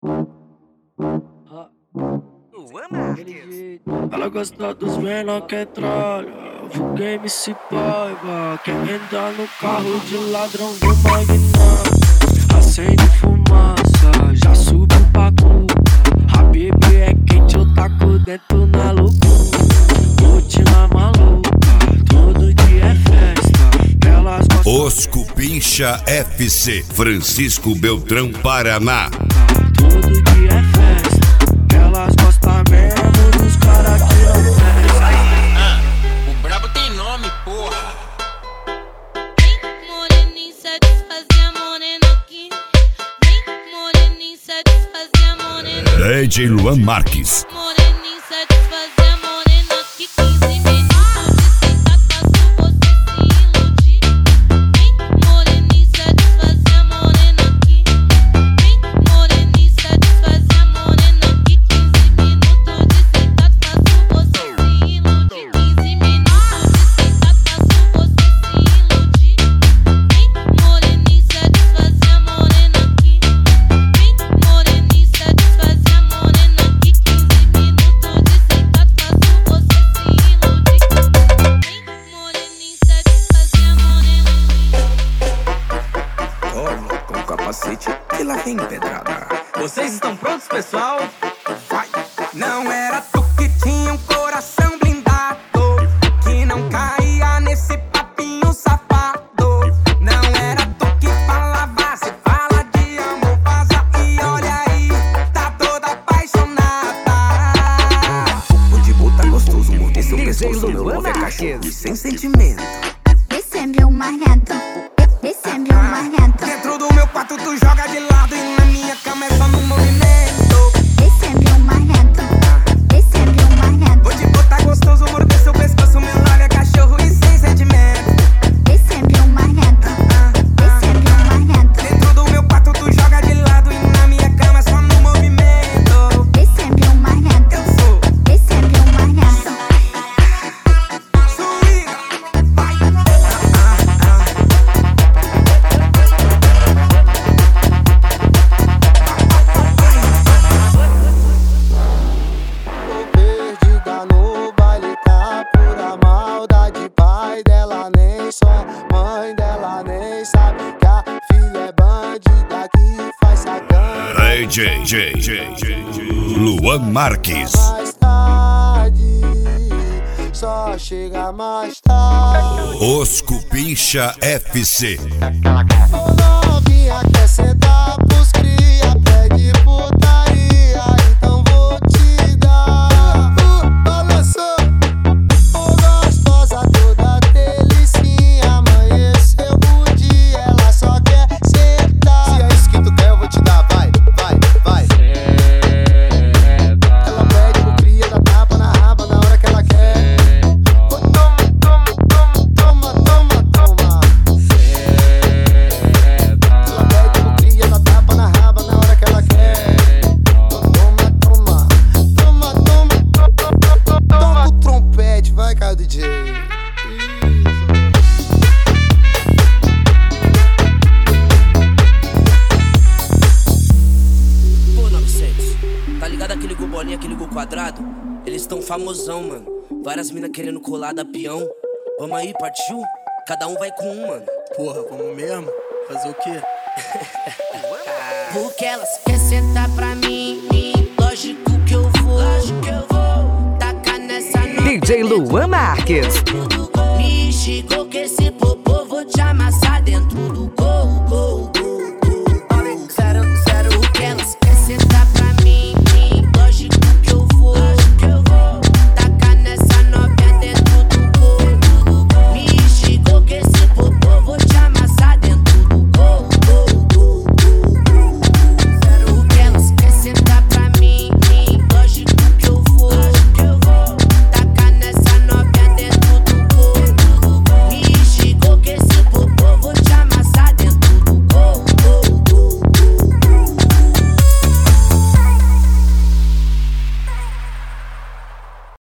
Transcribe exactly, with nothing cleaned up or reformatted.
Ela gosta dos menor que trolha. Vulguei M C Paiva. Quer entrar no carro de ladrão do magnata. Acende fumaça, já subiu pra culpa. A bebê é quente, eu taco dentro na loucura. Rotina maluca, todo dia é festa. Elas gostam. Os Cupincha F C, Francisco Beltrão, Paraná. Todo dia é festa. Elas gostam mesmo dos caras que não festa. Ah, o brabo tem nome, porra. Vem, moreninho, satisfazer a morena aqui. Vem, moreninho, satisfazer a morena aqui. D J Luan Marques. Moreninho, satisfazer a morena aqui. quinze minutos de sentar, faço você se iludir. Vem, moreninho, satisfazer a morena aqui. Vem, moreninho, satisfazer a morena aqui. quinze minutos de sentar, faço você se iludir. quinze minutos de sentar, faço você se iludir. Vem, moreninho, satisfazer a morena aqui. Vem, moreninho, satisfazer a morena aqui. quinze minutos de sentar, faço você se iludir. Vem, moreninho, satisfazer a morena aqui. Toma com capacete e lá vem pedrada. Vocês estão prontos, pessoal? Vai! Não era tu que tinha um coração blindado, que não caía nesse papinho safado. Não era tu que falava, se fala de amor, vaza e olha aí, tá toda apaixonada. O de boa tá gostoso, mordei seu pescoço, meu love é cachorro e sem sentimento. Esse é meu marido, esse é meu marido. Dentro do meu quarto tu joga de lado e na minha cama é só no movimento. Esse é meu marido, esse é meu marido. Vou te botar gostoso, morder seu pescoço, meu love é cachorro e sem sentimento. Esse é meu marido, esse é meu marido. Dentro do meu quarto tu joga de lado e na minha cama é só no movimento. Esse é meu marido, Eu sou esse é meu marido. Suíra, vai. Perdida no baile, tá pura maldade. Pai dela nem só, mãe dela nem sabe que a filha é bandida que faz sacana. D J J, J, J, J, Luan Marques. Mais tarde, só chega mais tarde. Os Cupincha F C. Ô novinha quer sentar pros cria, pede putaria, então vou te dar. Uh, balançou, ô gostosa toda delicinha, amanheceu o dia, ela só quer sentar. Se é isso que tu quer eu vou te dar, vai, vai, vai. Ela pede pro cria, dá tapa na raba na hora que ela quer. Oh, toma, toma, toma, toma, toma, toma. Ela pede pro cria, dá tapa na raba na hora que ela quer. Toma, toma, toma, toma, toma, toca o trompete, vai, cara, D J. Pô, novecentos, tá ligado aquele gol bolinha, aquele gol quadrado? Eles tão famosão, mano. Várias minas querendo colar da peão. Vamos aí, partiu? Cada um vai com um, mano. Porra, vamos mesmo? Fazer o quê? Porque elas querem sentar pra mim. Lógico que eu vou. Lógico que eu vou. Tacar nessa nota. D J Luan Marques. Me chegou que esse